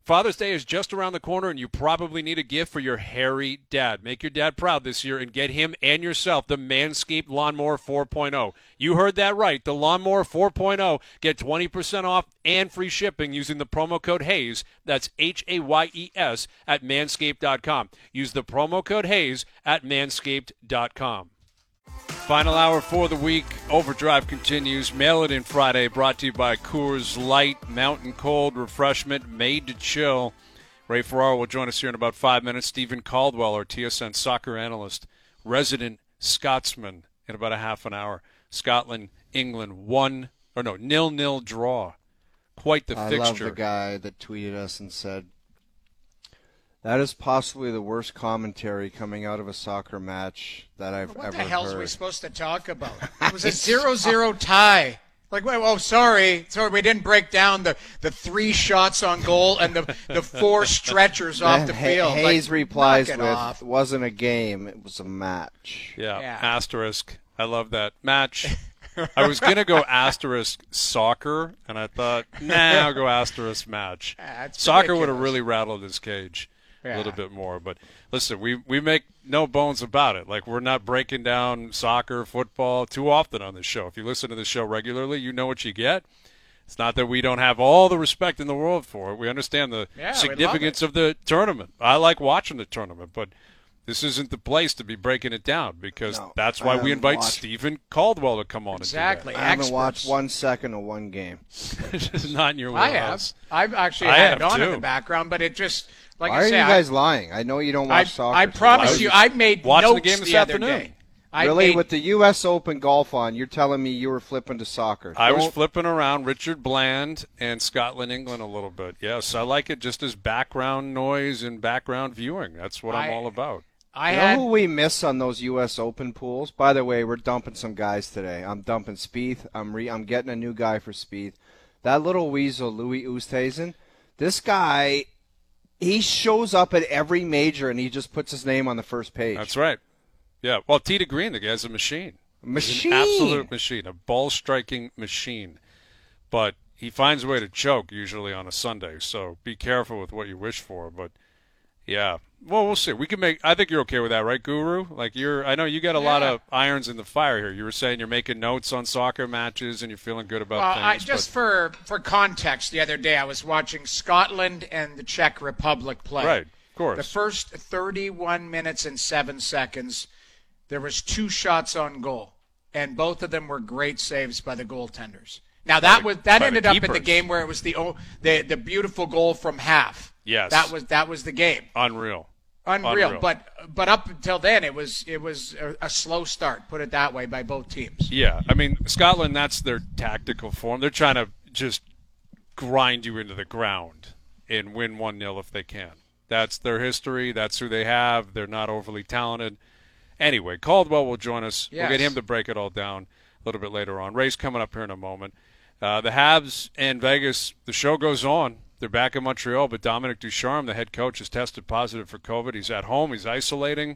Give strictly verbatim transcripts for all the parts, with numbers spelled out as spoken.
Father's Day is just around the corner, and you probably need a gift for your hairy dad. Make your dad proud this year and get him and yourself the Manscaped Lawnmower four point oh. You heard that right, the Lawnmower four point oh. Get twenty percent off and free shipping using the promo code HAYES. That's H A Y E S at manscaped dot com. Use the promo code HAYES at manscaped dot com. Final hour for the week. Overdrive continues. Mail it in Friday, brought to you by Coors Light, mountain cold refreshment made to chill. Ray Ferraro will join us here in about five minutes. Stephen Caldwell, our T S N soccer analyst, resident Scotsman, in about a half an hour. Scotland, England, one, or no, nil-nil draw. Quite the I fixture. I love the guy that tweeted us and said, that is possibly the worst commentary coming out of a soccer match that I've what ever heard. What the hell are we supposed to talk about? It was a zero zero tie. Like, oh, sorry. Sorry, we didn't break down the, the three shots on goal and the, the four stretchers off the field. Hayes like, replies with, off. it wasn't a game, it was a match. Yeah, yeah. Asterisk. I love that. Match. I was going to go asterisk soccer, and I thought, nah, I'll go asterisk match. Yeah, soccer would have really rattled his cage. Yeah. A little bit more, but listen, we we make no bones about it. Like, we're not breaking down soccer, football too often on this show. If you listen to the show regularly, you know what you get. It's not that we don't have all the respect in the world for it. We understand the yeah, significance of the tournament. I like watching the tournament, but this isn't the place to be breaking it down, because no, that's why we invite watched. Stephen Caldwell to come on exactly. and do I haven't Experts. watched one second of one game. that. It's not in your I wheelhouse. have. I've actually I had have it on too. in the background, but it just, like Why I say, are you I, guys lying? I know you don't watch I, soccer. I promise so you, I made watching the notes game this the other afternoon. day. I Really? made, With the U S Open golf on, you're telling me you were flipping to soccer. I was Don't- flipping around Richard Bland and Scotland, England a little bit. Yes, I like it just as background noise and background viewing. That's what I'm I- all about. I You had, know who we miss on those U S Open pools? By the way, we're dumping some guys today. I'm dumping Spieth. I'm re- I'm getting a new guy for Spieth. That little weasel, Louis Oosthuizen, this guy, he shows up at every major and he just puts his name on the first page. That's right. Yeah. Well, Tita Green, the guy's a machine. Machine. He's an absolute machine, a ball-striking machine. But he finds a way to choke usually on a Sunday, so be careful with what you wish for. But, yeah. Well, we'll see. We can make. I think you're okay with that, right, Guru? Like, you're. I know you got a lot Yeah. of irons in the fire here. You were saying you're making notes on soccer matches and you're feeling good about well, things. I, just but, for, for context, the other day I was watching Scotland and the Czech Republic play. right, of course. The first thirty-one minutes and seven seconds, there was two shots on goal, and both of them were great saves by the goaltenders. Now that the- was that by the ended up in the keepers. game where it was the o- the the beautiful goal from half. Yes. that was that was the game. Unreal. Unreal. Unreal. But but up until then, it was it was a, a slow start. Put it that way by both teams. Yeah, I mean, Scotland, that's their tactical form. They're trying to just grind you into the ground and win one nil if they can. That's their history. That's who they have. They're not overly talented. Anyway, Caldwell will join us. Yes. We'll get him to break it all down a little bit later on. Ray's coming up here in a moment. Uh, the Habs and Vegas, the show goes on. They're back in Montreal, but Dominic Ducharme, the head coach, has tested positive for COVID. He's at home. He's isolating.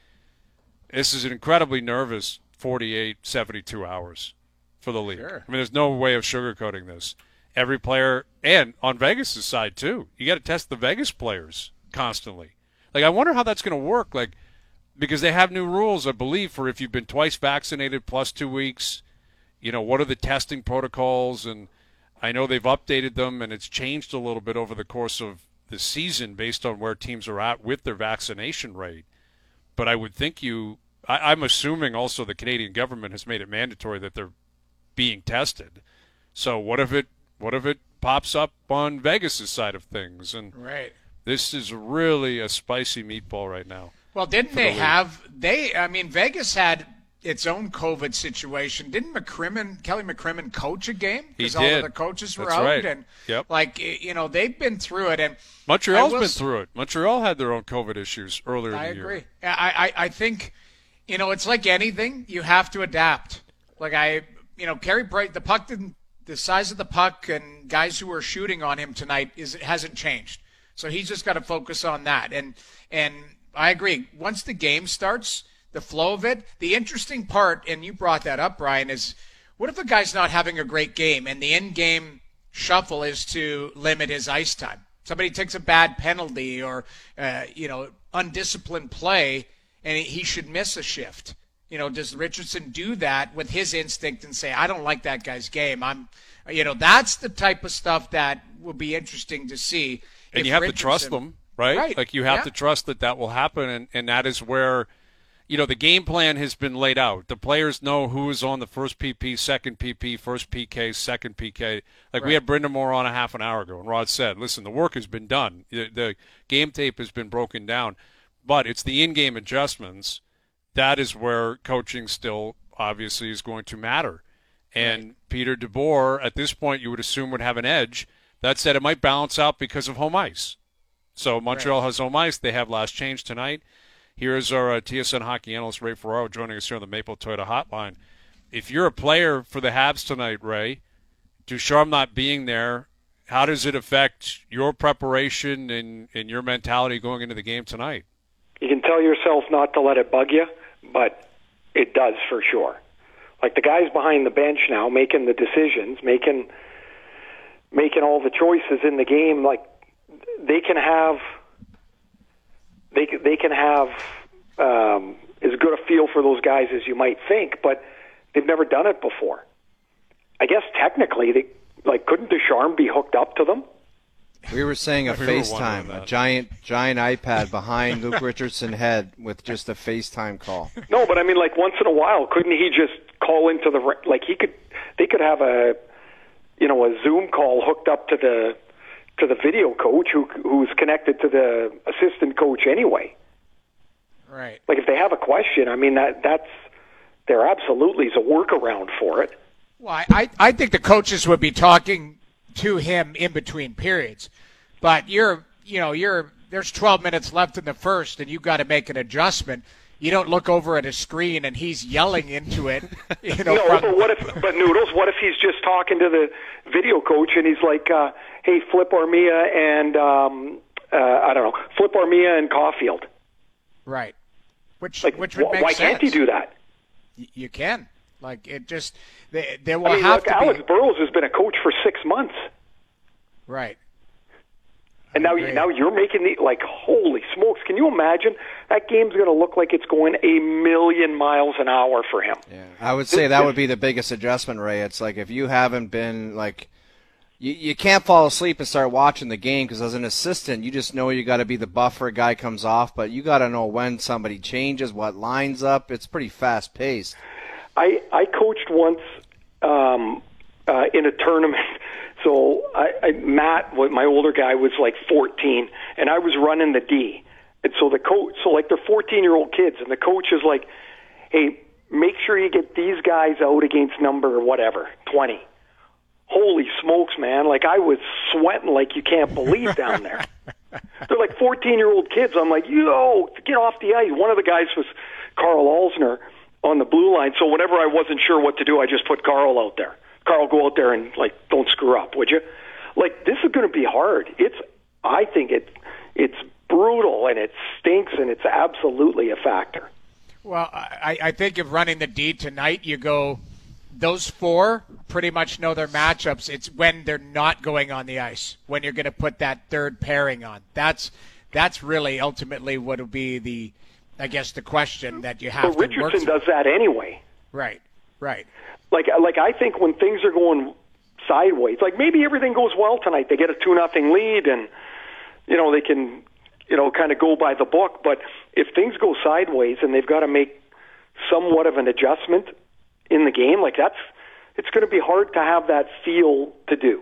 This is an incredibly nervous forty-eight, seventy-two hours for the league. Sure. I mean, there's no way of sugarcoating this. Every player, and on Vegas' side, too, you got to test the Vegas players constantly. Like, I wonder how that's going to work, like, because they have new rules, I believe, for if you've been twice vaccinated plus two weeks, you know, what are the testing protocols, and I know they've updated them, and it's changed a little bit over the course of the season based on where teams are at with their vaccination rate. But I would think you I, – I'm assuming also the Canadian government has made it mandatory that they're being tested. So what if it what if it pops up on Vegas' side of things? And Right. this is really a spicy meatball right now. Well, didn't the they league. have they? I mean, Vegas had its own COVID situation. Didn't McCrimmon, Kelly McCrimmon, coach a game? He Because all did. of the coaches were That's out, right. and Yep. like you know, they've been through it. And Montreal's I will been s- through it. Montreal had their own COVID issues earlier I in the year. agree. I, I I think you know it's like anything. You have to adapt. Like I, you know, Carey Price, the puck didn't. The size of the puck and guys who are shooting on him tonight is hasn't changed. So he's just got to focus on that. And and I agree. Once the game starts, the flow of it, the interesting part, and you brought that up, Brian, is what if a guy's not having a great game and the in-game shuffle is to limit his ice time? Somebody takes a bad penalty or, uh, you know, undisciplined play, and he should miss a shift. You know, does Richardson do that with his instinct and say, I don't like that guy's game? I'm, you know, that's the type of stuff that will be interesting to see. And you have to trust them, right? Right. Like you have yeah. to trust that that will happen, and, and that is where, you know, the game plan has been laid out. The players know who is on the first P P, second P P, first P K, second P K. Like right. we had Brendan Moore on a half an hour ago, and Rod said, listen, the work has been done. The, the game tape has been broken down, but it's the in-game adjustments. That is where coaching still obviously is going to matter. And right. Peter DeBoer, at this point, you would assume would have an edge. That said, it might balance out because of home ice. So Montreal right. has home ice. They have last change tonight. Here's our uh, T S N hockey analyst, Ray Ferraro, joining us here on the Maple Toyota Hotline. If you're a player for the Habs tonight, Ray, Ducharme not being there, how does it affect your preparation and, and your mentality going into the game tonight? You can tell yourself not to let it bug you, but it does for sure. Like the guys behind the bench now making the decisions, making making all the choices in the game, like they can have they they can have um, as good a feel for those guys as you might think, but they've never done it before. I guess technically, they like couldn't Ducharme be hooked up to them? We were saying a we FaceTime, a giant giant iPad behind Luke Richardson's head with just a FaceTime call. No, but I mean, like once in a while, couldn't he just call into the like he could? They could have a you know a Zoom call hooked up to the to the video coach who who's connected to the assistant coach anyway. Right. Like if they have a question, I mean that that's there absolutely is a workaround for it. Well, I I think the coaches would be talking to him in between periods, but you're you know you're there's twelve minutes left in the first, and you've got to make an adjustment. You don't look over at a screen and he's yelling into it. You know, no, from, but what if but Noodles? What if he's just talking to the video coach and he's like, uh, "Hey, Flip Armia and um, uh, I don't know, Flip Armia and Caulfield." Right. Which like, which would wh- make why sense. Why can't he do that? Y- you can. Like it just they, there will I mean, have look, to Alex be Burrows has been a coach for six months. right. And now, you, now you're making the like, holy smokes! Can you imagine that game's going to look like it's going a million miles an hour for him? Yeah, I would say that would be the biggest adjustment, Ray. It's like if you haven't been like, you you can't fall asleep and start watching the game because as an assistant, you just know you got to be the buffer. Guy comes off, but you got to know when somebody changes, what lines up. It's pretty fast paced. I I coached once um, uh, in a tournament. So I, I, Matt, my older guy, was like fourteen, and I was running the D. And so the coach, so like they're fourteen-year-old kids, and the coach is like, "Hey, make sure you get these guys out against number whatever, twenty." Holy smokes, man! Like I was sweating like you can't believe down there. They're like fourteen-year-old kids. I'm like, yo, get off the ice. One of the guys was Carl Alsner on the blue line. So whenever I wasn't sure what to do, I just put Carl out there. Carl, go out there and like don't screw up, would you? Like this is going to be hard. It's I think it it's brutal and it stinks and it's absolutely a factor. Well, I, I think if running the D tonight, you go those four pretty much know their matchups. It's when they're not going on the ice, when you're going to put that third pairing on. That's that's really ultimately what will be the, I guess, the question that you have but to work Richardson through. does that anyway. Right, right. Like, like I think when things are going sideways, like maybe everything goes well tonight, they get a two nothing lead, and you know they can, you know, kind of go by the book. But if things go sideways and they've got to make somewhat of an adjustment in the game, like that's, it's going to be hard to have that feel to do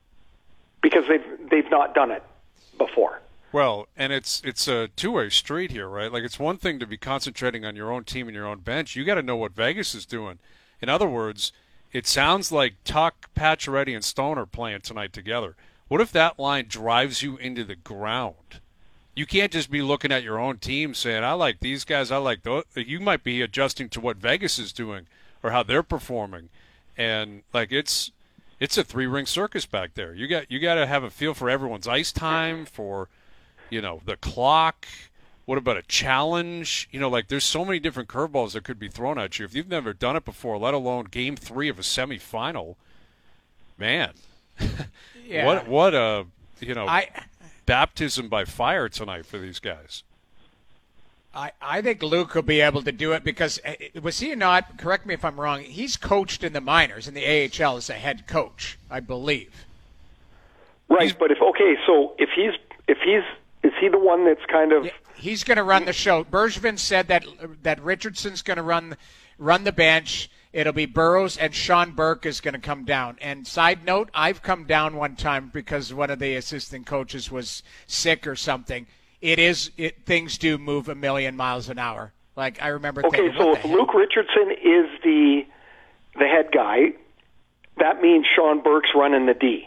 because they've they've not done it before. Well, and it's it's a two-way street here, right? Like it's one thing to be concentrating on your own team and your own bench. You got to know what Vegas is doing. In other words, it sounds like Tuck, Pacioretty, and Stone are playing tonight together. What if that line drives you into the ground? You can't just be looking at your own team saying, I like these guys, I like those. You might be adjusting to what Vegas is doing or how they're performing. And, like, it's it's a three-ring circus back there. You got you got to have a feel for everyone's ice time, for, you know, the clock. What about a challenge? You know, like there's so many different curveballs that could be thrown at you. If you've never done it before, let alone game three of a semifinal, man, Yeah. what what a, you know, I baptism by fire tonight for these guys. I, I think Luke will be able to do it because was he not, correct me if I'm wrong, he's coached in the minors in the A H L as a head coach, I believe. Right, He's, but if okay, so if he's if he's is he the one that's kind of he's going to run the show. Bergevin said that that Richardson's going to run run the bench. It'll be Burrows and Sean Burke is going to come down. And side note, I've come down one time because one of the assistant coaches was sick or something. It is it things do move a million miles an hour. Like I remember. Okay, thinking, so what if the hell? Luke Richardson is the the head guy, that means Sean Burke's running the D.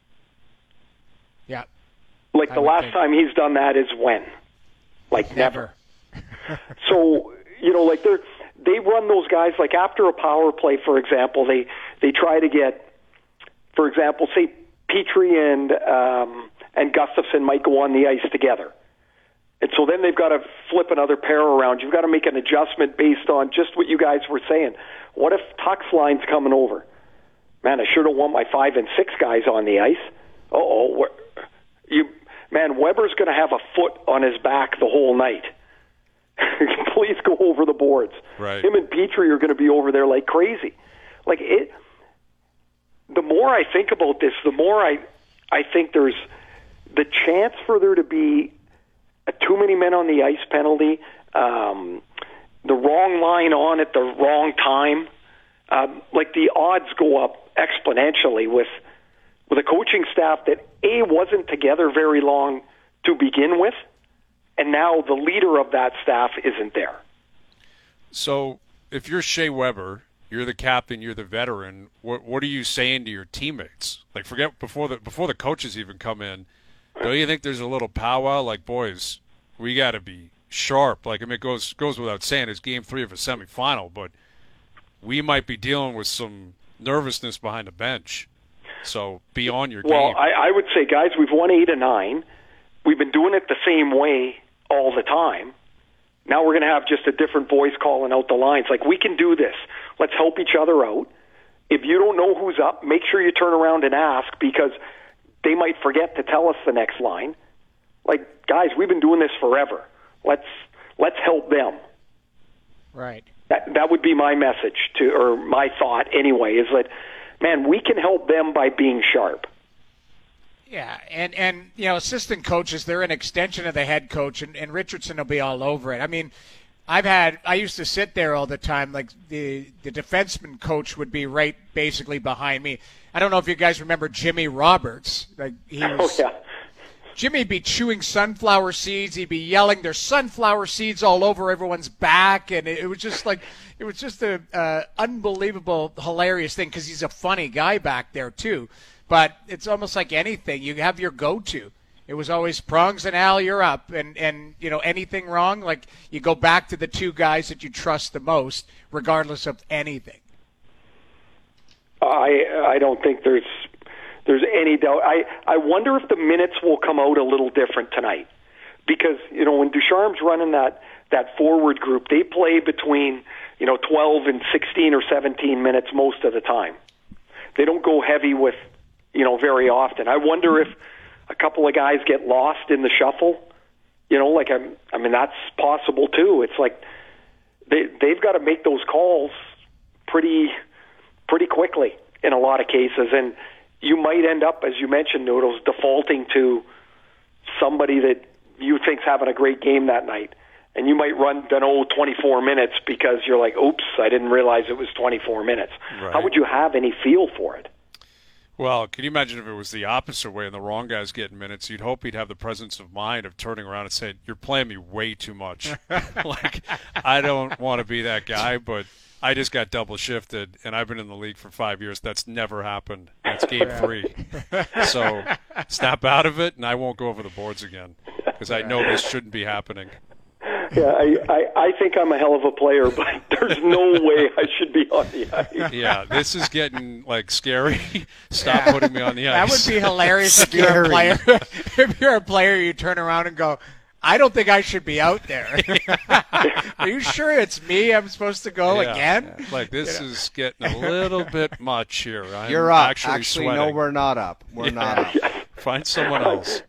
Yeah. Like I the would last think. time he's done that is when? Like never. Never. So, you know, like they're they run those guys like after a power play, for example, they they try to get, for example, say Petrie and um, and Gustafson might go on the ice together. And so then they've got to flip another pair around. You've got to make an adjustment based on just what you guys were saying. What if Tuck's line's coming over? Man, I sure don't want my five and six guys on the ice. Uh-oh. You, man, Weber's going to have a foot on his back the whole night. Please go over the boards. Right. Him and Petrie are going to be over there like crazy. Like it. The more I think about this, the more I, I think there's the chance for there to be a too many men on the ice penalty, um, the wrong line on at the wrong time. Um, like the odds go up exponentially with with a coaching staff that A, wasn't together very long to begin with, and now the leader of that staff isn't there. So if you're Shea Weber, you're the captain, you're the veteran, what what are you saying to your teammates? Like forget before the before the coaches even come in, don't you think there's a little powwow like, boys, we got to be sharp? Like, I mean, it goes, goes without saying it's game three of a semifinal, but we might be dealing with some nervousness behind the bench. So be on your well, game. Well, I, I would say, guys, we've won eight and nine. We've been doing it the same way all the time. Now we're going to have just a different voice calling out the lines. Like, we can do this. Let's help each other out. If you don't know who's up, make sure you turn around and ask, because they might forget to tell us the next line. Like, guys, we've been doing this forever. Let's let's help them. Right. That that would be my message to, or my thought anyway, is that, man, we can help them by being sharp. Yeah, and, and you know, assistant coaches, they're an extension of the head coach, and, and Richardson will be all over it. I mean, I've had, I used to sit there all the time, like the, the defenseman coach would be right basically behind me. I don't know if you guys remember Jimmy Roberts. Like he was, oh, yeah. Jimmy'd be chewing sunflower seeds. He'd be yelling, "There's sunflower seeds all over everyone's back," and it, it was just like, it was just a uh, unbelievable, hilarious thing because he's a funny guy back there too. But it's almost like anything. You have your go-to. It was always Prongs and Al, you're up, and and you know anything wrong, like you go back to the two guys that you trust the most, regardless of anything. I I don't think there's. There's any doubt. I, I wonder if the minutes will come out a little different tonight. Because, you know, when Ducharme's running that, that forward group, they play between, you know, twelve and sixteen or seventeen minutes most of the time. They don't go heavy with, you know, very often. I wonder if a couple of guys get lost in the shuffle. You know, like, I'm, I mean, that's possible too. It's like they, they've got to make those calls pretty, pretty quickly in a lot of cases. And you might end up, as you mentioned, Noodles, defaulting to somebody that you think's having a great game that night. And you might run, you know, twenty-four minutes because you're like, oops, I didn't realize it was twenty-four minutes. Right. How would you have any feel for it? Well, can you imagine if it was the opposite way and the wrong guy's getting minutes? You'd hope he'd have the presence of mind of turning around and saying, "You're playing me way too much." Like, I don't want to be that guy, but I just got double shifted, and I've been in the league for five years. That's never happened. That's game three. So snap out of it, and I won't go over the boards again because I know this shouldn't be happening. Yeah, I, I, I think I'm a hell of a player, but there's no way I should be on the ice. Yeah, this is getting, like, scary. Stop Yeah. putting me on the That ice. would be hilarious if you're a player. If you're a player, you turn around and go, "I don't think I should be out there." Are you sure it's me I'm supposed to go Yeah. again? Like, this is getting a little bit much here. I'm You're up. actually, Actually, sweating. no, we're not up. We're not up. Find someone else.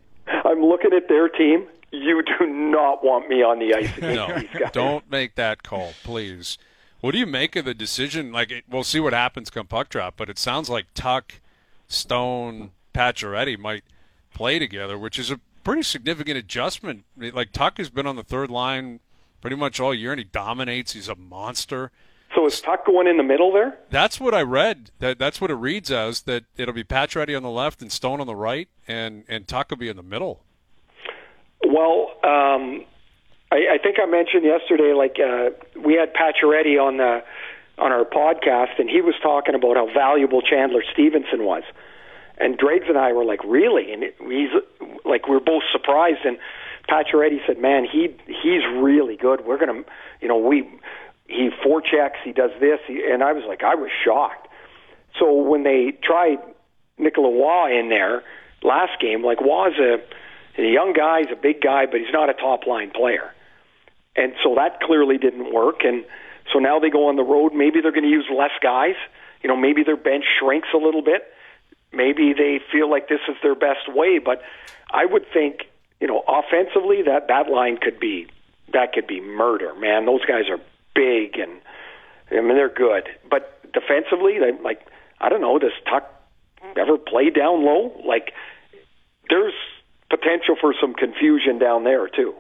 I'm looking at their team. You do not want me on the ice against No, these guys. don't make that call, please. What do you make of the decision? Like, it, we'll see what happens come puck drop, but it sounds like Tuck, Stone, Pacioretty might play together, which is a pretty significant adjustment. Like, Tuck has been on the third line pretty much all year, and he dominates. He's a monster. So is Tuck going in the middle there? That's what I read. That That's what it reads as, that it'll be Pacioretty on the left and Stone on the right, and, and Tuck will be in the middle. Well, um, I, I think I mentioned yesterday, like uh, we had Pacioretty on the on our podcast, and he was talking about how valuable Chandler Stevenson was. And Dregs and I were like, really? And it, he's like, we're both surprised. And Pacioretty said, man, he he's really good. We're gonna, you know, we he forechecks, he does this, he, and I was like, I was shocked. So when they tried Nicola Waugh in there last game, like Waugh's a a young guy, he's a big guy, but he's not a top-line player. And so that clearly didn't work. And so now they go on the road. Maybe they're going to use less guys. You know, maybe their bench shrinks a little bit. Maybe they feel like this is their best way. But I would think, you know, offensively, that, that line could be, that could be murder, man. Those guys are big, and, I mean, they're good. But defensively, they, like, I don't know, does Tuck ever play down low? Like, there's potential for some confusion down there, too.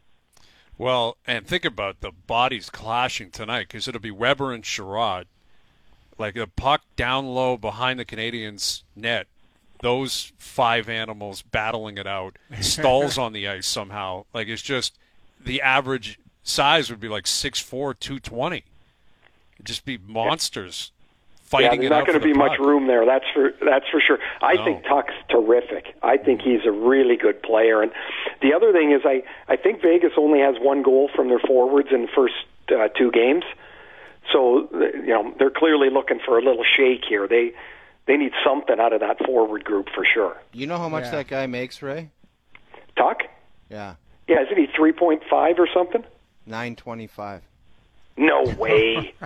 Well, and think about the bodies clashing tonight, because it'll be Weber and Sherrod. Like a puck down low behind the Canadiens' net, those five animals battling it out, Stahl's on the ice somehow. Like, it's just the average size would be like six four, two twenty. It'd just be monsters. Yeah, fighting there's it not out going to for the be much puck. room there. That's for that's for sure. I No. think Tuck's terrific. I think he's a really good player. And the other thing is, I I think Vegas only has one goal from their forwards in the first uh, two games. So you know they're clearly looking for a little shake here. They they need something out of that forward group for sure. You know how much Yeah. that guy makes, Ray? Tuck? Yeah, Yeah, isn't he three point five or something? nine twenty-five. No way.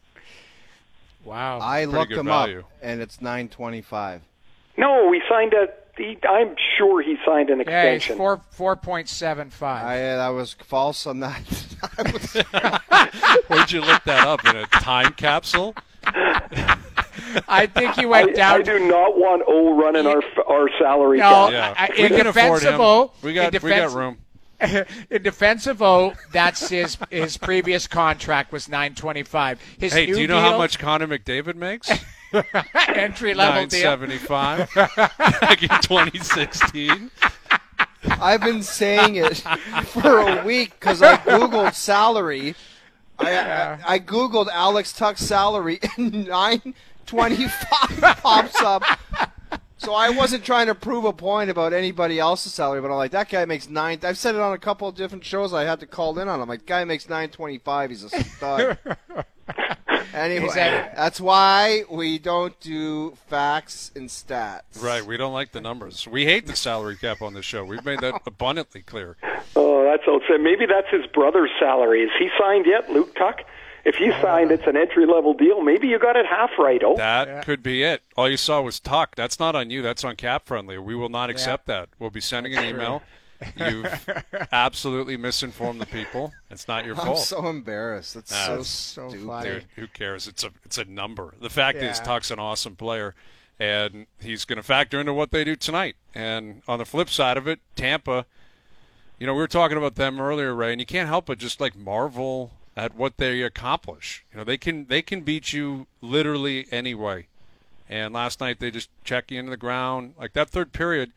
Wow. I looked good him value. up, and it's nine twenty-five. No, he signed a. He, I'm sure he signed an yeah, he's extension. four four point seven five. I I was false on that. I was, Where'd you look that up? In a time capsule? I think he I, went down. I do not want O running our our salary No, cap. Yeah. I- we in can afford him. defensive O- We got, in we got defense- room. In defense of O, that's his his previous contract was nine twenty five. His Hey, new do you know deal, how much Connor McDavid makes? entry level nine deal? seventy-five back in twenty sixteen. I've been saying it for a week because I googled salary. I, I I googled Alex Tuck's salary, and nine twenty-five pops up. So I wasn't trying to prove a point about anybody else's salary, but I'm like, that guy makes nine. I've said it on a couple of different shows. I had to call in on. I'm like, guy makes nine twenty-five. He's a stud. Anyway, Is that- that's why we don't do facts and stats. Right, we don't like the numbers. We hate the salary cap on this show. We've made that abundantly clear. Oh, that's outside. Maybe that's his brother's salary. Is he signed yet, Luke Tuck? If he signed, it's an entry-level deal. Maybe you got it half right, oh. That could be it. All you saw was Tuck. That's not on you. That's on Cap Friendly. We will not accept that. We'll be sending an email. You've absolutely misinformed the people. It's not your I'm fault. so embarrassed. That's Ah, so that's so stupid. funny. Dude, who cares? It's a it's a number. The fact is, Yeah. Tuck's an awesome player, and he's going to factor into what they do tonight. And on the flip side of it, Tampa, you know, we were talking about them earlier, Ray, and you can't help but just like marvel at what they accomplish. You know, they can they can beat you literally any way. And last night they just check you into the ground. Like that third period,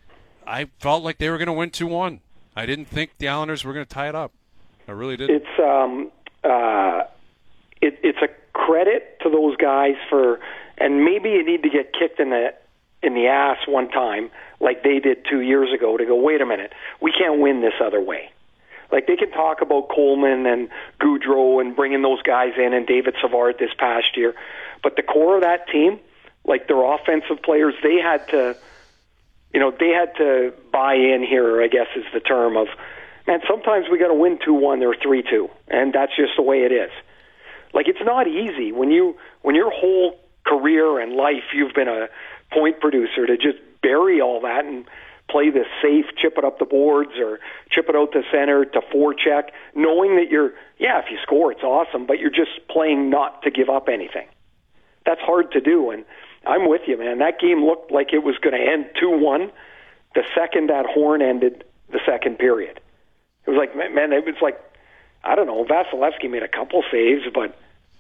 I felt like they were going to win two one. I didn't think the Islanders were going to tie it up. I really didn't. It's um uh, it, it's a credit to those guys for, and maybe you need to get kicked in the in the ass one time, like they did two years ago, to go, wait a minute, we can't win this other way. Like they can talk about Coleman and Goudreau and bringing those guys in and David Savard this past year, but the core of that team, like their offensive players, they had to, you know, they had to buy in here, I guess is the term of, man, sometimes we got to win two one or three two, and that's just the way it is. Like it's not easy when you when your whole career and life you've been a point producer to just bury all that and play this safe, chip it up the boards or chip it out to center to forecheck, knowing that you're, yeah, if you score, it's awesome, but you're just playing not to give up anything. That's hard to do, and I'm with you, man. That game looked like it was going to end two one the second that horn ended the second period. It was like, man, it was like, I don't know, Vasilevsky made a couple saves, but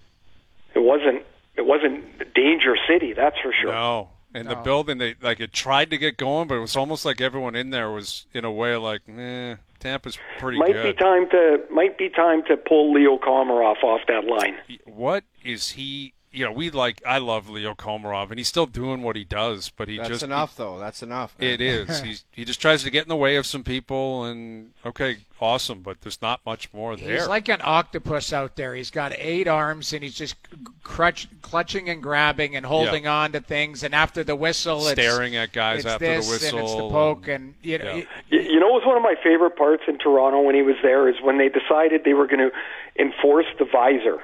it wasn't it wasn't Danger City, that's for sure. No. In No. the building, they like it tried to get going, but it was almost like everyone in there was in a way like, eh, Tampa's pretty Might good. be time to might be time to pull Leo Komarov off that line. What is he? You know, we like. I love Leo Komarov, and he's still doing what he does, but he That's just enough, though. That's enough. man. It is. He's, he just tries to get in the way of some people, and okay, awesome, but there's not much more there. He's like an octopus out there. He's got eight arms, and he's just crutch, clutching and grabbing and holding Yeah. on to things. And after the whistle, Staring it's, at guys it's after this the whistle. and it's the poke, and, you know, yeah. it- You you know, it was one of my favorite parts in Toronto when he was there is when they decided they were going to enforce the visor.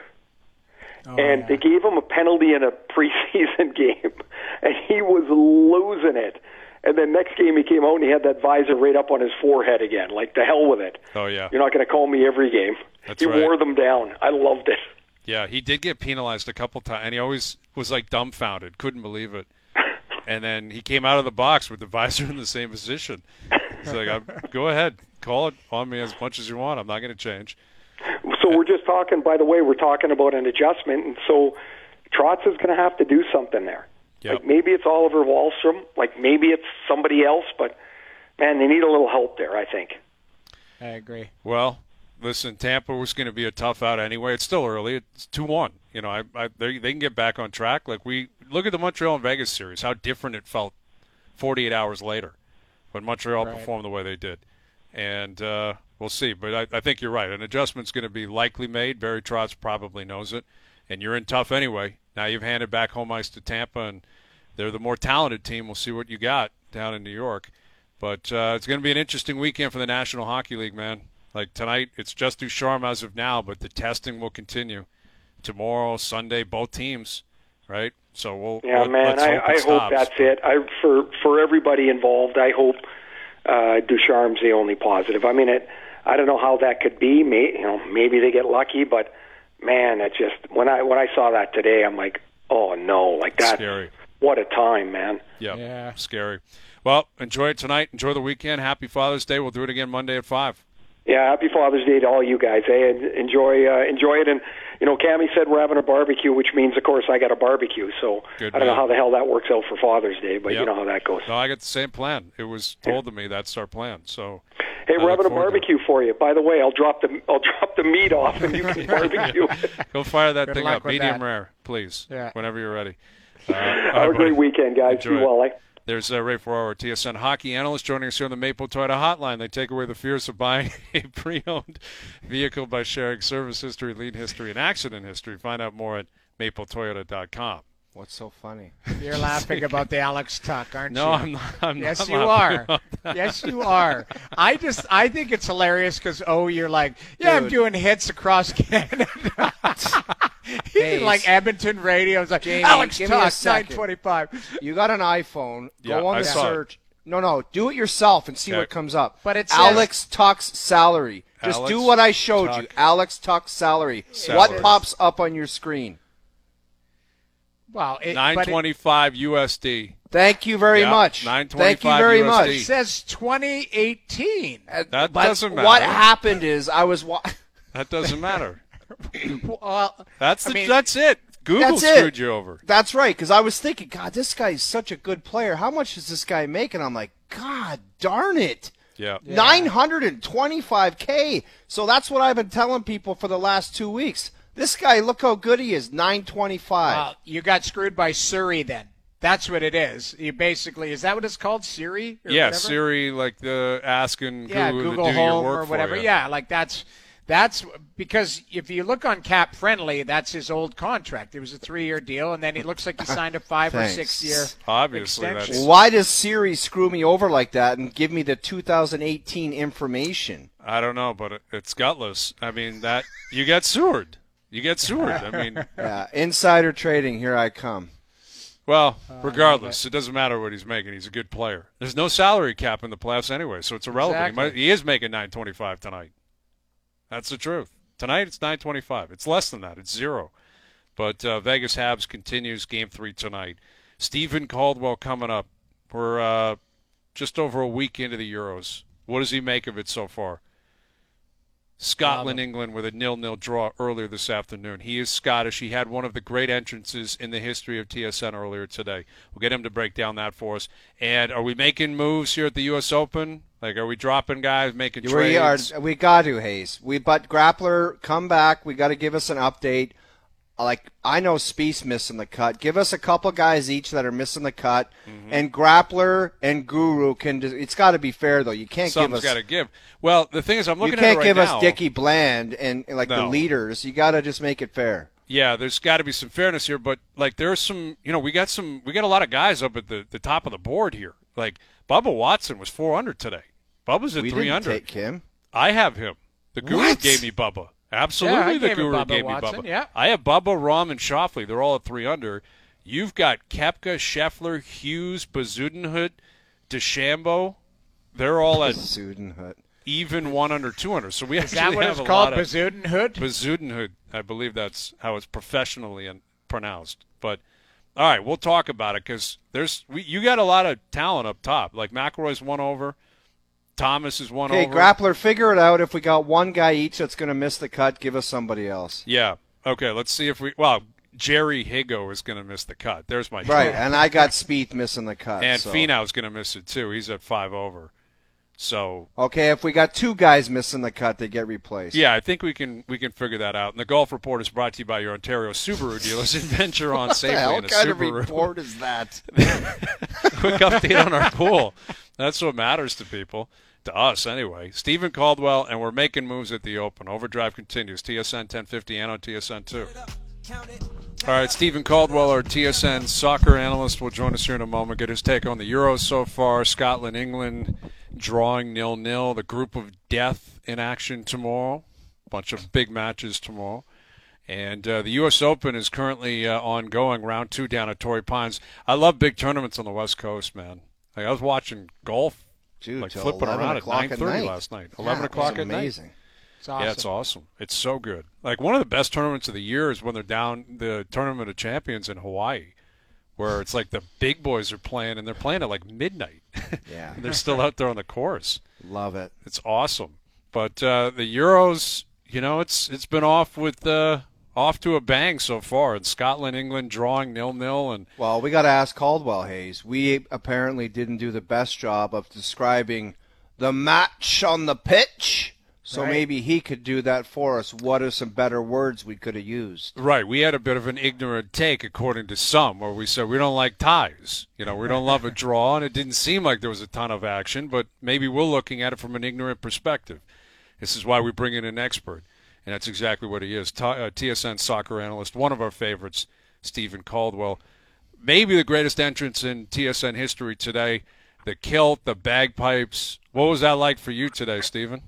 oh, and yeah. they gave him a penalty in a preseason game, and he was losing it. And then next game he came out and he had that visor right up on his forehead again. Like, the hell with it. Oh, yeah. You're not going to call me every game. That's he right. wore them down. I loved it. Yeah, he did get penalized a couple times, and he always was like dumbfounded, couldn't believe it. And then he came out of the box with the visor in the same position. He's like, I'm, go ahead, call it on me as much as you want. I'm not going to change. So we're just talking, by the way, we're talking about an adjustment, and so Trotz is going to have to do something there. Yep. Like, maybe it's Oliver Wahlstrom, like maybe it's somebody else, but, man, they need a little help there, I think. I agree. Well, listen, Tampa was going to be a tough out anyway. It's still early. It's two one. You know, I, I, they, they can get back on track. Like, we look at the Montreal and Vegas series, how different it felt forty-eight hours later when Montreal Right. performed the way they did. And uh, we'll see. But I, I think you're right. An adjustment's going to be likely made. Barry Trotz probably knows it. And you're in tough anyway. Now you've handed back home ice to Tampa, and they're the more talented team. We'll see what you got down in New York. But uh, it's going to be an interesting weekend for the National Hockey League, man. Like tonight, it's just Ducharme as of now, but the testing will continue. Tomorrow, Sunday, both teams, right? So we'll Yeah, let, man, let's I, hope it I hope stops. that's it. I, for for everybody involved, I hope uh, Ducharme's the only positive. I mean, it. I don't know how that could be. May, you know, maybe they get lucky, but man, it just when I when I saw that today, I'm like, oh no, like that. Scary. What a time, man. Yep. Yeah. Scary. Well, enjoy it tonight. Enjoy the weekend. Happy Father's Day. We'll do it again Monday at five. Yeah, happy Father's Day to all you guys. Hey, enjoy uh, enjoy it. And you know, Cammie said we're having a barbecue, which means, of course, I got a barbecue. So Good I don't man. know how the hell that works out for Father's Day, but Yep. you know how that goes. No, I got the same plan. It was told to me that's our plan. So Hey, I we're look having a forward to it. barbecue for you. By the way, I'll drop the I'll drop the meat off and you can barbecue. Go fire that Good thing luck up. with Medium that. rare, please. Yeah. Whenever you're ready. Uh, all Have right, a great buddy. weekend, guys. Enjoy Be it. well. Eh? There's uh, Ray Ferraro, T S N hockey analyst, joining us here on the Maple Toyota Hotline. They take away the fears of buying a pre-owned vehicle by sharing service history, lead history, and accident history. Find out more at maple toyota dot com. What's so funny? You're laughing about the Alex Tuck, aren't No, you? I'm not. I'm Yes, not you laughing are. about that. Yes, you are. I just, I think it's hilarious because, oh, you're like, yeah, I'm Dude. doing hits across Canada. He Hey, did like Edmonton radio. It's like, Jamie, Alex give me a Tuck, second. nine twenty-five. You got an iPhone. Yeah, Go on I the saw it. search. No, no. Do it yourself and see Okay. what comes up. But it says- Alex Tuck's salary. Just Alex do what I showed you. Tuck. Alex Tuck's salary. Salary. What pops up on your screen? Well, it, nine but it, twenty-five U S D. Thank you very Yeah, much. nine Thank you twenty-five very U S D. it much. says twenty eighteen. Uh, That but doesn't What matter. happened is I was wa- That doesn't matter. Well, That's the, I mean, that's it. Google That's it. screwed you over. That's right, because I was thinking, God, this guy's such a good player. How much is this guy making? I'm like, God darn it. Yeah. nine hundred twenty-five K. So that's what I've been telling people for the last two weeks. This guy, look how good he is, nine twenty-five. well, you got screwed by Siri then. That's what it is. You basically, is that what it's called? Siri? Or Yeah, whatever? Siri, like the asking Yeah, Google, Google to do your Home work or for whatever. you. Yeah, like that's that's because if you look on Cap Friendly, that's his old contract. It was a three-year deal, and then it looks like he signed a five or Thanks. six-year Obviously, extension. that's- Why does Siri screw me over like that and give me the two thousand eighteen information? I don't know, but it, it's gutless. I mean, that you get sewered. You get sewered. I mean, Yeah, insider trading, here I come. Well, regardless, it doesn't matter what he's making. He's a good player. There's no salary cap in the playoffs anyway, so it's irrelevant. Exactly. He, might, he is making nine twenty-five tonight. That's the truth. Tonight it's nine twenty-five. It's less than that. It's zero. But uh, Vegas Habs continues game three tonight. Stephen Caldwell coming up. We're uh, just over a week into the Euros. What does he make of it so far? Scotland, England with a nil-nil draw earlier this afternoon. He is Scottish. He had one of the great entrances in the history of T S N earlier today. We'll get him to break down that for us. And are we making moves here at the U S Open? Like, are we dropping guys, making We trades? are. We got to, Hayes. We but Grappler, come back. We got to give us an update. Like, I know Spieth's missing the cut. Give us a couple guys each that are missing the cut, Mm-hmm. and Grappler and Guru can. Do, it's got to be fair though. You can't Something's give us. got to give. Well, the thing is, I'm You looking can't at it right give now. us Dickie Bland and, and like the No. leaders. You got to just make it fair. Yeah, there's got to be some fairness here, but like there's some, you know, we got some, we got a lot of guys up at the, the top of the board here. Like Bubba Watson was four under today. Bubba's at We three didn't under. take him. I have him. The Guru What? gave me Bubba. Absolutely, Yeah, I the gave him Guru Bubba gave Watson, me Bubba. yeah. I have Bubba, Rom, and Shoffley. They're all at three under. You've got Koepka, Scheffler, Hughes, Bezuidenhout, DeChambeau. They're all at Sudenhut. even one under, two under. So we Is actually that what have it's a called? lot of Bezuidenhout? Bezuidenhout. I believe that's how it's professionally and pronounced. But all right, we'll talk about it because there's we, you got a lot of talent up top. Like McIlroy's one over, Thomas is one Okay, over. Grappler, figure it out. If we got one guy each that's going to miss the cut, give us somebody else. Yeah. Okay. Let's see if we. Well, Jerry Higo is going to miss the cut. There's my Right, and I got Spieth missing the cut. and so. Finau's going to miss it too. He's at five over. So Okay, if we got two guys missing the cut, they get replaced. yeah, I think we can we can figure that out. And the Golf Report is brought to you by your Ontario Subaru dealers. Adventure on What the safely hell in a kind of Subaru. report is that? Quick update on our pool. That's what matters to people, to us anyway. Stephen Caldwell, and we're making moves at the Open. Overdrive continues. T S N ten fifty and on T S N two. All right, Stephen Caldwell, our T S N soccer analyst, will join us here in a moment. Get his take on the Euros so far. Scotland, England, drawing nil-nil. The group of death in action tomorrow. Bunch of big matches tomorrow. And uh, the U S Open is currently uh, ongoing, round two down at Torrey Pines. I love big tournaments on the West Coast, man. Like, I was watching golf, Dude, like till flipping eleven around at o'clock nine thirty night. last night. Yeah, eleven it o'clock was at night. amazing. It's awesome. Yeah, it's awesome. It's so good. Like, one of the best tournaments of the year is when they're down the Tournament of Champions in Hawaii, where it's like the big boys are playing, and they're playing at like midnight. Yeah. And they're still out there on the course. Love it. It's awesome. But uh, the Euros, you know, it's it's been off with uh, off to a bang so far. And Scotland, England drawing nil-nil, and Well, we got to ask Caldwell, Hayes. We apparently didn't do the best job of describing the match on the pitch. So Right. maybe he could do that for us. What are some better words we could have used? right, we had a bit of an ignorant take, according to some, where we said we don't like ties. You know, we don't love a draw, and it didn't seem like there was a ton of action, but maybe we're looking at it from an ignorant perspective. This is why we bring in an expert, and that's exactly what he is. T- uh, T S N soccer analyst, one of our favorites, Stephen Caldwell. Maybe the greatest entrance in T S N history today, the kilt, the bagpipes. What was that like for you today, Stephen?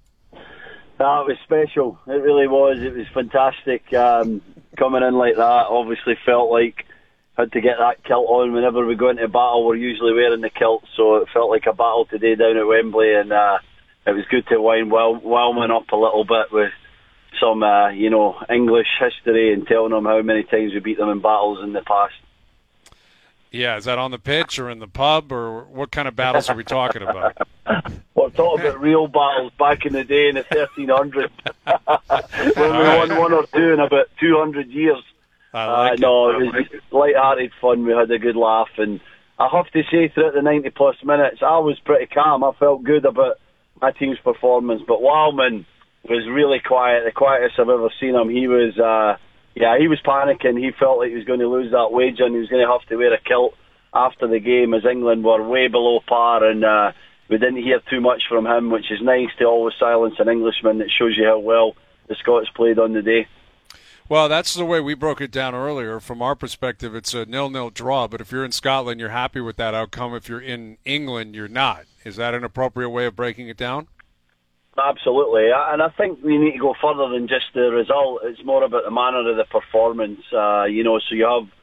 No, it was special. It really was. It was fantastic. Um, coming in like that, obviously felt like I had to get that kilt on whenever we go into battle. We're usually wearing the kilt, so it felt like a battle today down at Wembley, and uh, it was good to wind Wel- Wellman up a little bit with some, uh, you know, English history and telling them how many times we beat them in battles in the past. Yeah, is that on the pitch or in the pub, or what kind of battles are we talking about? We're talking about real battles back in the day in the thirteen hundreds when we All right. won one or two in about two hundred years. I like uh, it. no, it was just light-hearted fun. We had a good laugh, and I have to say, throughout the ninety-plus minutes, I was pretty calm. I felt good about my team's performance, but Wildman was really quiet, the quietest I've ever seen him. He was, uh, yeah, he was panicking. He felt like he was going to lose that wager, and he was going to have to wear a kilt after the game, as England were way below par, and uh, we didn't hear too much from him, which is nice to always silence an Englishman. It shows you how well the Scots played on the day. Well, that's the way we broke it down earlier. From our perspective, it's a nil-nil draw, but if you're in Scotland, you're happy with that outcome. If you're in England, you're not. Is that an appropriate way of breaking it down? Absolutely, and I think we need to go further than just the result. It's more about the manner of the performance, uh, you know, so you have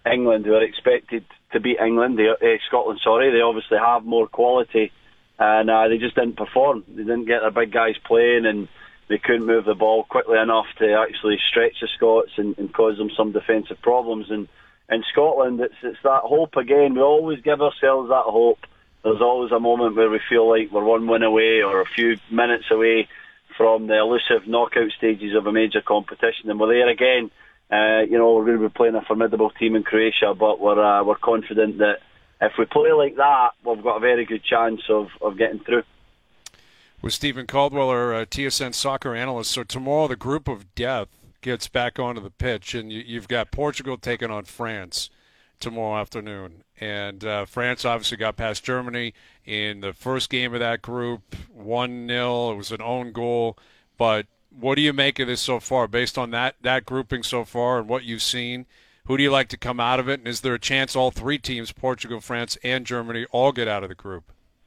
England, who are expected to beat England, they, uh, Scotland, sorry. They obviously have more quality, and uh, they just didn't perform. They didn't get their big guys playing, and they couldn't move the ball quickly enough to actually stretch the Scots and, and cause them some defensive problems. And in Scotland, it's, it's that hope again. We always give ourselves that hope. There's always a moment where we feel like we're one win away or a few minutes away from the elusive knockout stages of a major competition, and we're there again. Uh, you know, we're going to be playing a formidable team in Croatia, but we're uh, we're confident that if we play like that, we've got a very good chance of, of getting through. With Stephen Caldwell, our uh, T S N soccer analyst. So tomorrow the group of death gets back onto the pitch, and you, you've got Portugal taking on France tomorrow afternoon. And uh, France obviously got past Germany in the first game of that group, one nil. It was an own goal. But what do you make of this so far, based on that, that grouping so far and what you've seen? Who do you like to come out of it? And is there a chance all three teams, Portugal, France, and Germany, all get out of the group?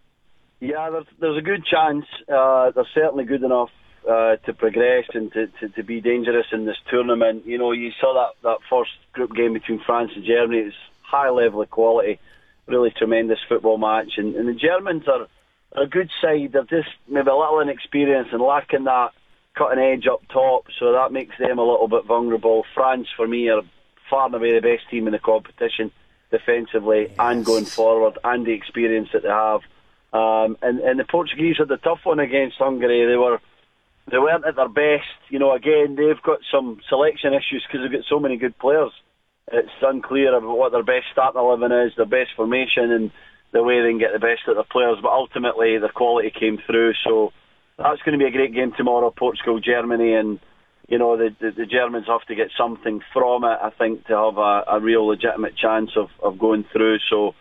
Yeah, there's, there's a good chance. Uh, they're certainly good enough uh, to progress and to, to, to be dangerous in this tournament. You know, you saw that, that first group game between France and Germany. It's high level of quality, really tremendous football match. And, and the Germans are, are a good side. They're just maybe a little inexperienced and lacking that cutting edge up top, so that makes them a little bit vulnerable. France, for me, are far and away the best team in the competition defensively, yes, and going forward, and the experience that they have. Um, and, and the Portuguese had the tough one against Hungary. They were they weren't at their best. You know, again, they've got some selection issues because they've got so many good players. It's unclear about what their best starting eleven is, their best formation, and the way they can get the best out of their players. But ultimately, the quality came through. So that's going to be a great game tomorrow, Portugal, Germany, and you know the, the, the Germans have to get something from it, I think, to have a, a real legitimate chance of, of going through. So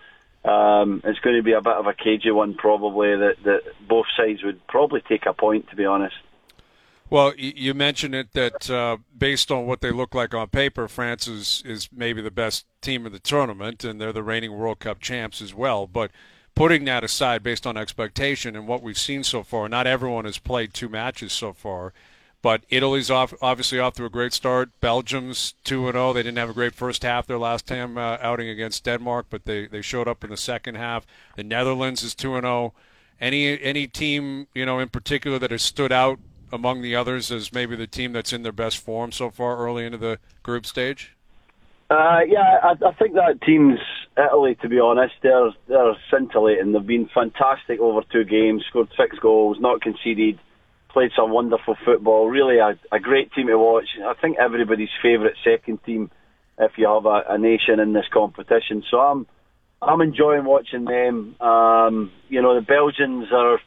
um, it's going to be a bit of a cagey one, probably, that, that both sides would probably take a point, to be honest. Well, you mentioned it that uh, based on what they look like on paper, France is, is maybe the best team in the tournament, and they're the reigning World Cup champs as well. But putting that aside, based on expectation and what we've seen so far, not everyone has played two matches so far, but Italy's off, obviously off to a great start. Belgium's two and oh. They didn't have a great first half their last time uh, outing against Denmark, but they, they showed up in the second half. The Netherlands is two and oh. Any any team, you know, in particular that has stood out among the others as maybe the team that's in their best form so far early into the group stage? Uh, yeah, I, I think that team's Italy, to be honest. They're, they're scintillating. They've been fantastic over two games, scored six goals, not conceded, played some wonderful football. Really a, a great team to watch. I think everybody's favourite second team if you have a, a nation in this competition. So I'm I'm enjoying watching them. Um, you know, the Belgians are...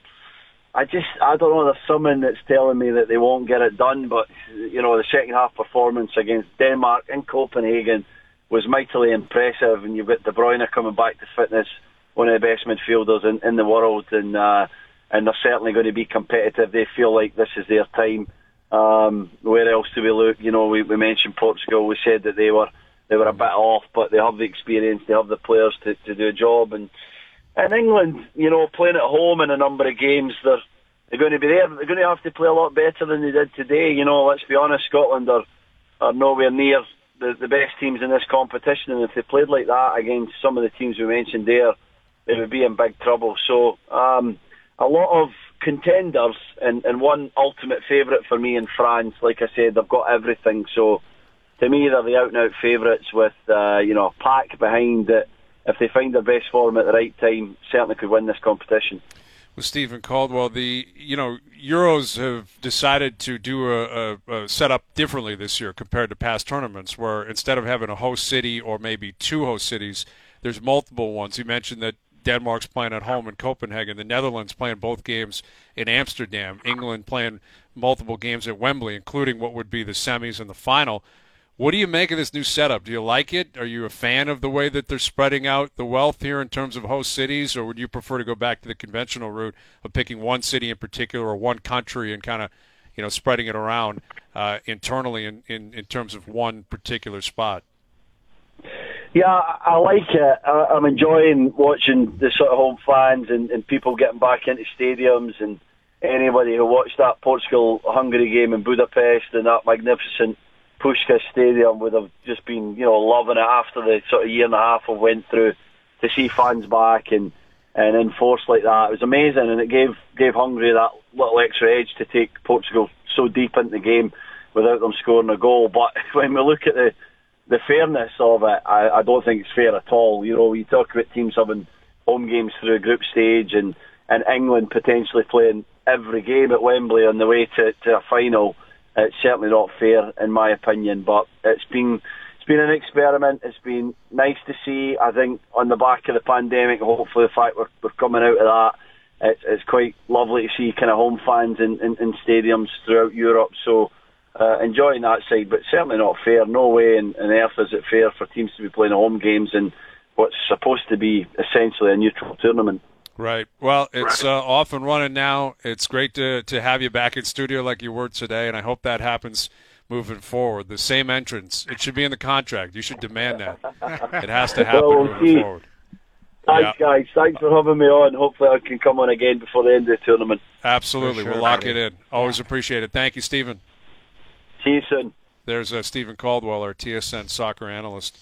I just, I don't know, there's someone that's telling me that they won't get it done, but, you know, the second half performance against Denmark in Copenhagen was mightily impressive, and you've got De Bruyne coming back to fitness, one of the best midfielders in, in the world, and uh, and they're certainly going to be competitive. They feel like this is their time. Um, where else do we look? You know, we, we mentioned Portugal, we said that they were they were a bit off, but they have the experience, they have the players to, to do a job, and And England, you know, playing at home in a number of games, they're, they're going to be there. They're going to have to play a lot better than they did today. You know, let's be honest, Scotland are, are nowhere near the, the best teams in this competition. And if they played like that against some of the teams we mentioned there, they would be in big trouble. So um, a lot of contenders and, and one ultimate favourite for me in France. Like I said, they've got everything. So to me, they're the out-and-out favourites with, uh, you know, a pack behind it. If they find their best form at the right time, certainly could win this competition. With Stephen Caldwell, the you know Euros have decided to do a, a, a setup differently this year compared to past tournaments, where instead of having a host city or maybe two host cities, there's multiple ones. You mentioned that Denmark's playing at home in Copenhagen, the Netherlands playing both games in Amsterdam, England playing multiple games at Wembley, including what would be the semis and the final. What do you make of this new setup? Do you like it? Are you a fan of the way that they're spreading out the wealth here in terms of host cities, or would you prefer to go back to the conventional route of picking one city in particular or one country and kind of, you know, spreading it around uh, internally in, in, in terms of one particular spot? Yeah, I like it. I'm enjoying watching the sort of home fans and, and people getting back into stadiums, and anybody who watched that Portugal-Hungary game in Budapest and that magnificent Puskás Stadium would have just been, you know, loving it after the sort of year and a half we went through, to see fans back and, and enforce like that. It was amazing, and it gave gave Hungary that little extra edge to take Portugal so deep into the game without them scoring a goal. But when we look at the the fairness of it, I, I don't think it's fair at all. You know, we talk about teams having home games through a group stage, and, and England potentially playing every game at Wembley on the way to, to a final. It's certainly not fair, in my opinion, but it's been it's been an experiment. It's been nice to see. I think on the back of the pandemic, hopefully the fact we're, we're coming out of that, it's, it's quite lovely to see kind of home fans in, in, in stadiums throughout Europe. So uh, enjoying that side, but certainly not fair. No way on earth is it fair for teams to be playing home games in what's supposed to be essentially a neutral tournament. Right. Well, it's uh, off and running now. It's great to, to have you back in studio like you were today, and I hope that happens moving forward. The same entrance. It should be in the contract. You should demand that. It has to happen well, moving see. forward. Thanks, yeah. guys. Thanks for having me on. Hopefully I can come on again before the end of the tournament. Absolutely. Sure, we'll lock buddy. it in. Always yeah. appreciate it. Thank you, Stephen. See you soon. There's uh, Stephen Caldwell, our T S N soccer analyst.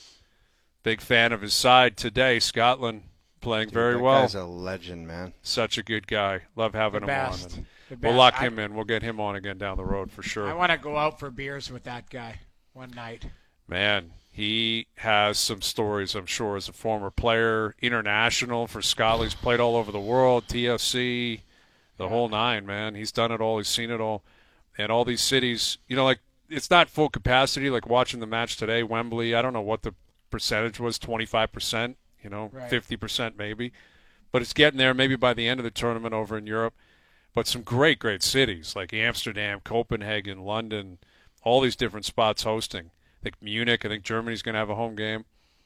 Big fan of his side today. Scotland playing Dude, very that well. Guy's a legend, man. Such a good guy. Love having the him best. on. And we'll lock him I, in. We'll get him on again down the road for sure. I want to go out for beers with that guy one night. Man, he has some stories, I'm sure, as a former player, international for Scotland. He's played all over the world, T F C, the yeah. whole nine, man. He's done it all. He's seen it all. And all these cities, you know, like it's not full capacity. Like watching the match today, Wembley, I don't know what the percentage was, twenty-five percent, you know, right. fifty percent maybe. But it's getting there maybe by the end of the tournament over in Europe. But some great, great cities like Amsterdam, Copenhagen, London, all these different spots hosting. I think Munich, I think Germany's going to have a home game.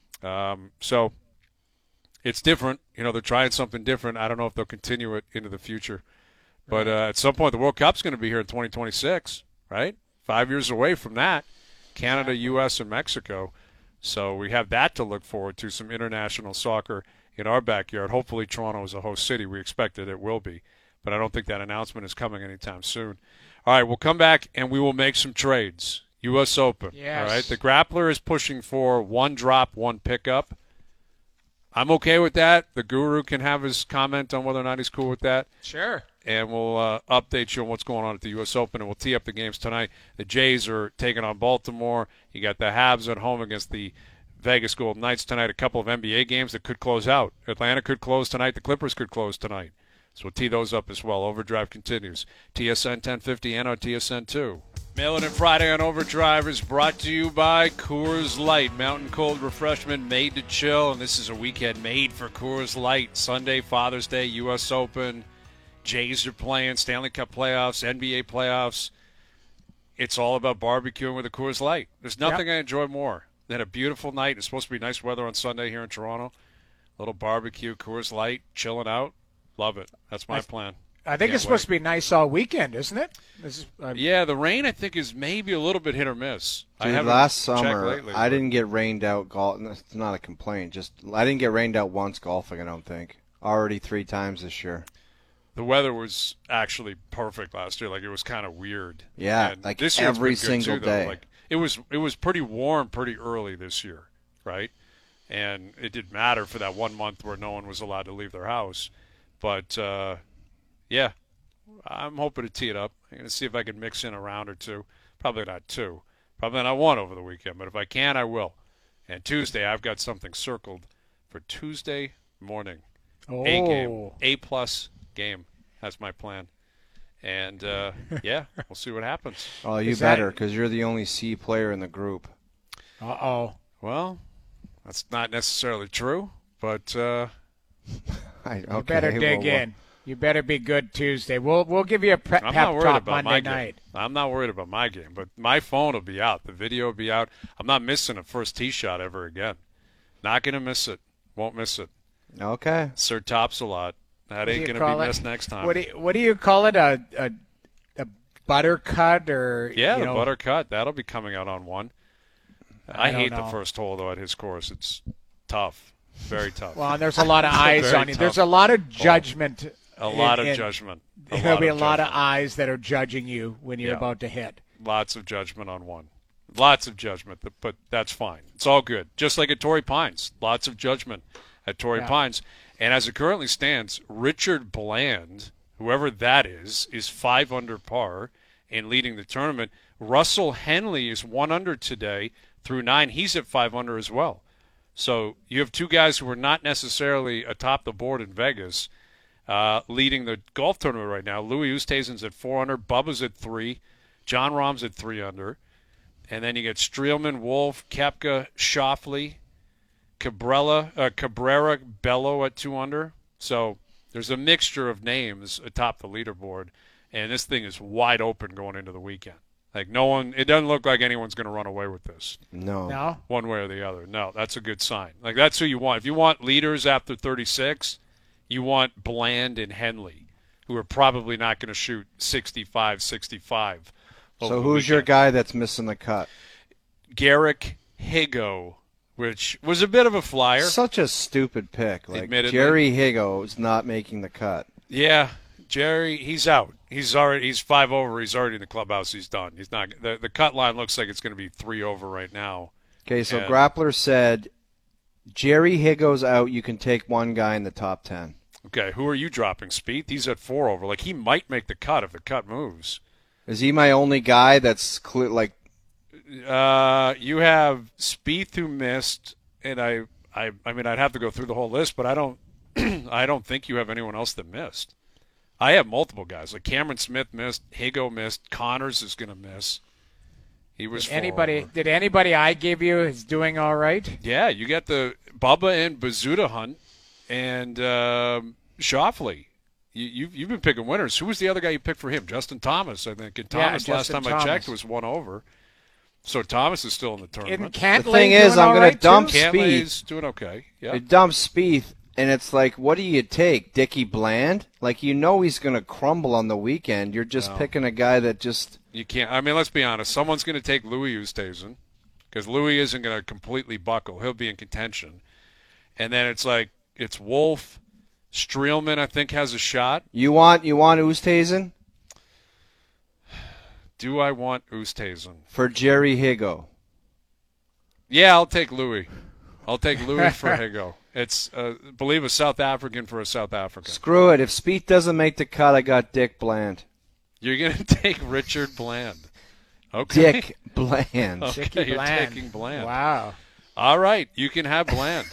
Um, so it's different. You know, they're trying something different. I don't know if they'll continue it into the future. But uh, at some point, the World Cup's going to be here in twenty twenty-six, right? Five years away from that. Canada, U S, and Mexico. So we have that to look forward to, some international soccer in our backyard. Hopefully Toronto is a host city. We expect that it will be. But I don't think that announcement is coming anytime soon. All right, we'll come back and we will make some trades. U S Open. Yes. All right, the Grappler is pushing for one drop, one pickup. I'm okay with that. The Guru can have his comment on whether or not he's cool with that. Sure. And we'll uh, update you on what's going on at the U S Open, and we'll tee up the games tonight. The Jays are taking on Baltimore. You got the Habs at home against the Vegas Golden Knights tonight. A couple of N B A games that could close out. Atlanta could close tonight. The Clippers could close tonight. So we'll tee those up as well. Overdrive continues. T S N ten fifty and on T S N two. Mail It In Friday on Overdrive is brought to you by Coors Light. Mountain cold refreshment made to chill, and this is a weekend made for Coors Light. Sunday, Father's Day, U S Open. Jays are playing, Stanley Cup playoffs, N B A playoffs. It's all about barbecuing with a Coors Light. There's nothing yep. I enjoy more than a beautiful night. It's supposed to be nice weather on Sunday here in Toronto. A little barbecue, Coors Light, chilling out. Love it. That's my I, plan. I think Can't it's supposed wait. to be nice all weekend, isn't it? This is, uh, yeah, the rain I think is maybe a little bit hit or miss. Dude, I haven't last summer lately, I but... didn't get rained out golf. It's not a complaint. Just I didn't get rained out once golfing. I don't think. Already three times this year. The weather was actually perfect last year. Like it was kind of weird. Yeah, and like this year every it's been good single too, day. Though. Like it was, it was pretty warm pretty early this year, right? And it didn't matter for that one month where no one was allowed to leave their house. But uh, yeah, I'm hoping to tee it up. I'm going to see if I can mix in a round or two. Probably not two. Probably not one over the weekend. But if I can, I will. And Tuesday, I've got something circled for Tuesday morning. Oh. A game, A plus game. That's my plan. And uh, yeah, we'll see what happens. Oh, you Is better, that... because you're the only C player in the group. Uh oh. Well, that's not necessarily true, but uh, I, okay, you better dig well, well. in. You better be good Tuesday. We'll we'll give you a pre- I'm pep not worried talk about Monday my night. game. I'm not worried about my game, but my phone will be out. The video will be out. I'm not missing a first tee shot ever again. Not going to miss it. Won't miss it. Okay. Sir Tops a lot. That ain't going to be missed next time. What do you, what do you call it? A a, a butter cut or yeah, you the know, butter cut. That'll be coming out on one. I, I hate know. the first hole though at his course. It's tough, very tough. Well, and there's a lot of eyes Very on you. tough There's a lot of judgment. A lot in, of in, judgment. A There'll lot be a of lot of judgment. eyes that are judging you when you're Yeah. about to hit. Lots of judgment on one. Lots of judgment, but- but that's fine. It's all good. Just like at Torrey Pines. Lots of judgment at Torrey Yeah. Pines. And as it currently stands, Richard Bland, whoever that is, is five under par and leading the tournament. Russell Henley is one under today through nine. He's at five under as well. So you have two guys who are not necessarily atop the board in Vegas uh, leading the golf tournament right now. Louis Oosthuizen's at four under. Bubba's at three. John Rahm's at three under. And then you get Streelman, Wolf, Koepka, Schauffele, Cabrera, uh, Cabrera, Bello at two under. So there's a mixture of names atop the leaderboard, and this thing is wide open going into the weekend. Like no one, it doesn't look like anyone's going to run away with this. No. No? One way or the other. No, that's a good sign. Like that's who you want. If you want leaders after thirty-six, you want Bland and Henley, who are probably not going to shoot sixty-five, sixty-five. So who's your guy that's missing the cut? Garrick Higo, which was a bit of a flyer. Such a stupid pick. Like Admittedly. Jerry Higo is not making the cut. Yeah, Jerry, he's out. He's already he's five over. He's already in the clubhouse. He's done. He's not. The, the cut line looks like it's going to be three over right now. Okay, so And- Grappler said Jerry Higo's out. You can take one guy in the top ten. Okay, who are you dropping, Spieth? He's at four over. Like he might make the cut if the cut moves. Is he my only guy that's clear? Like, Uh, you have Spieth who missed, and I, I, I mean, I'd have to go through the whole list, but I don't, I don't think you have anyone else that missed. I have multiple guys. Like Cameron Smith missed, Higo missed, Connors is going to miss. He was four Anybody? over. Did anybody I gave you is doing all right? Yeah, you got the Bubba and Bazooda Hunt and um, Schauffele. You, you've, you've been picking winners. Who was the other guy you picked for him? Justin Thomas, I think. And Yeah, Thomas, last Justin time I checked, Thomas. was one over. So Thomas is still in the Isn't tournament. Cantlay The thing is, doing I'm all gonna right, dump too? Cantlay's doing okay. Yeah. it dumps Spieth, and it's like, what do you take? Dickie Bland? Like, you know he's going to crumble on the weekend. You're just No. picking a guy that just... You can't. I mean, let's be honest. Someone's going to take Louis Oosthuizen because Louis isn't going to completely buckle. He'll be in contention. And then it's like, it's Wolf. Streelman, I think, has a shot. You want you want Oosthuizen Do I want Oosthuizen? for Jerry Higo? Yeah, I'll take Louis. I'll take Louis for Higo. It's, uh, believe a South African for a South African. Screw it. If Spieth doesn't make the cut, I got Dick Bland. You're going to take Richard Bland. Okay. Dick Bland. Okay, Dickie you're Bland. taking Bland. Wow. All right, you can have Bland.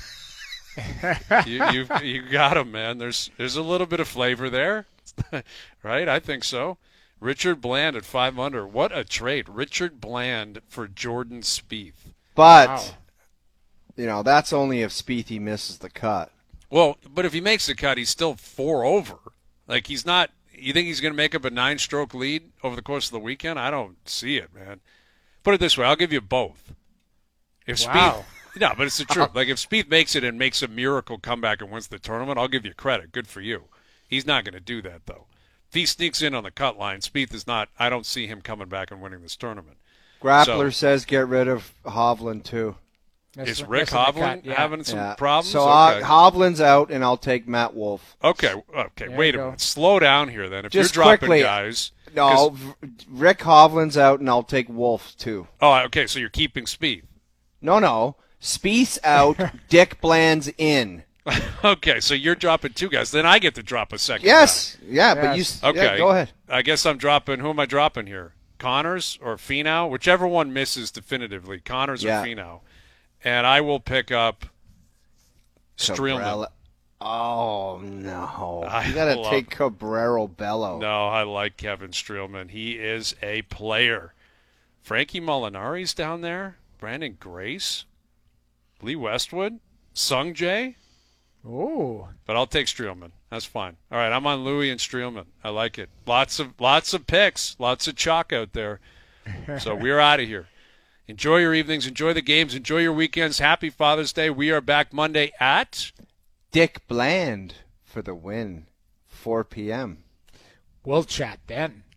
you you you got him, man. There's there's a little bit of flavor there, right? I think so. Richard Bland at five under. What a trade, Richard Bland for Jordan Spieth. But, Wow. you know, that's only if Spieth misses the cut. Well, but if he makes the cut, he's still four over. Like he's not. You think he's going to make up a nine-stroke lead over the course of the weekend? I don't see it, man. Put it this way: I'll give you both. If Wow. Spieth, no, but it's the truth. Like if Spieth makes it and makes a miracle comeback and wins the tournament, I'll give you credit. Good for you. He's not going to do that though. If he sneaks in on the cut line, Spieth is not. I don't see him coming back and winning this tournament. Grappler So- says get rid of Hovland, too. Miss- Is Rick missing the Hovland cut, yeah. having some Yeah. problems? So okay. uh, Hovland's out, and I'll take Matt Wolf. okay, okay. There Wait you a go. minute. Slow down here, then. If Just you're dropping quickly, guys, No, 'cause- v- Rick Hovland's out, and I'll take Wolf, too. Oh, okay. So you're keeping Spieth. No, no. Spieth's out, Dick Bland's in. Okay, so you're dropping two guys. Then I get to drop a second. Yes. Yeah, but you... Yes. guy. s- yeah, Okay. go ahead. I guess I'm dropping. Who am I dropping here? Connors or Finau? Whichever one misses definitively. Connors Yeah. or Finau. And I will pick up Streelman. Cabrera. Oh, no. I You got to love- take Cabrera Bello. No, I like Kevin Streelman. He is a player. Frankie Molinari's down there. Brandon Grace. Lee Westwood. Sung Jae. Ooh. But I'll take Streelman. That's fine. All right, I'm on Louis and Streelman. I like it. Lots of lots of picks, lots of chalk out there. So we're out of here. Enjoy your evenings, enjoy the games, enjoy your weekends. Happy Father's Day. We are back Monday at Dick Bland for the win. four p.m. We'll chat then.